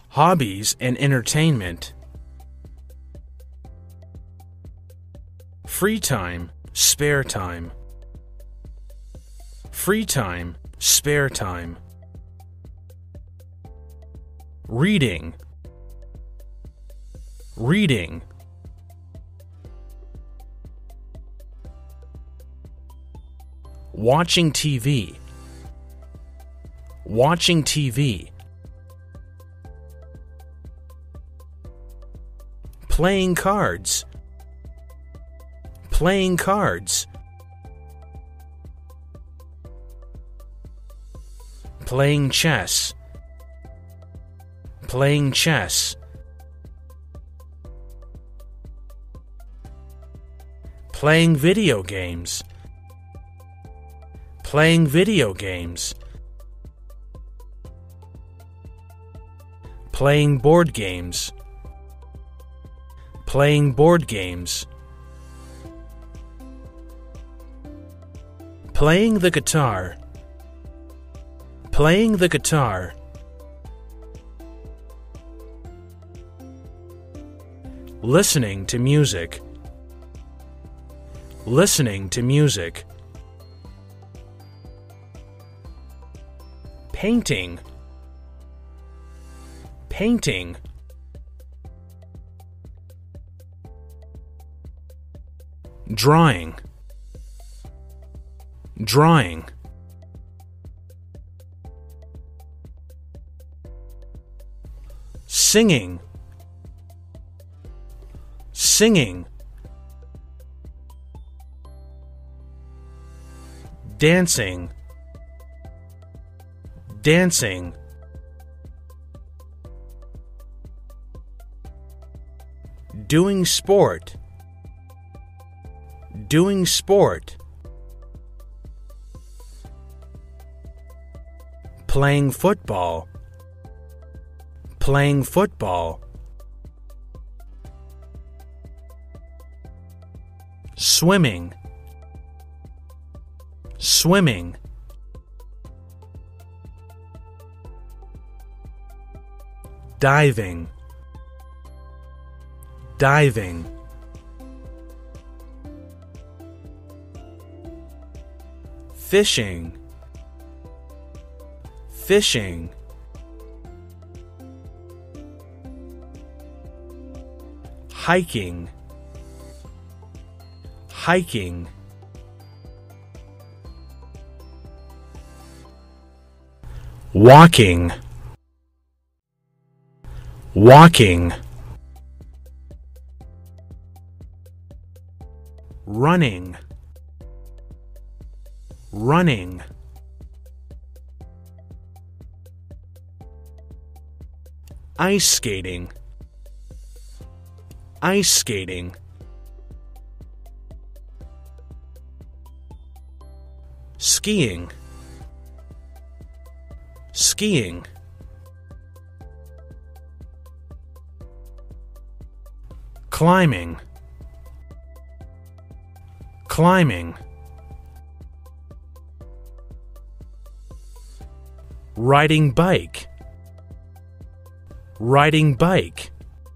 hobbies and entertainment, free time, spare time, free time, spare time, reading, reading, watching TV, watching TV, playing cards, playing cards, playing chess, playing chess, playing video games, playing video games, playing board games, playing board games, playing the guitar, playing the guitar, listening to music, listening to music, painting, painting, drawing, drawing, singing, singing, dancing, dancing, doing sport, doing sport, playing football, playing football, swimming, swimming, diving, diving, fishing, fishing, hiking, hiking, walking, walking, running, running, ice skating, ice skating, skiing, skiing, climbing, climbing, riding bike, riding bike,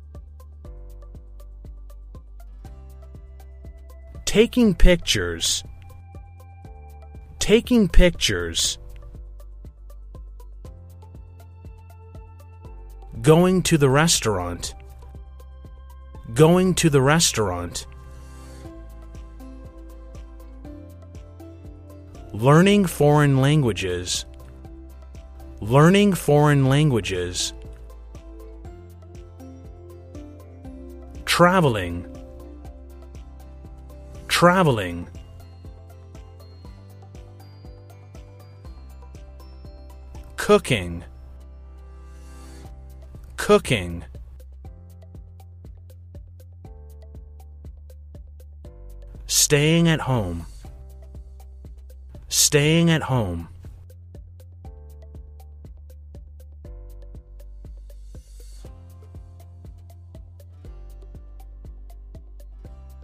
taking pictures, taking pictures, going to the restaurant, going to the restaurant, learning foreign languages, learning foreign languages, traveling, traveling, cooking, cooking, staying at home, staying at home,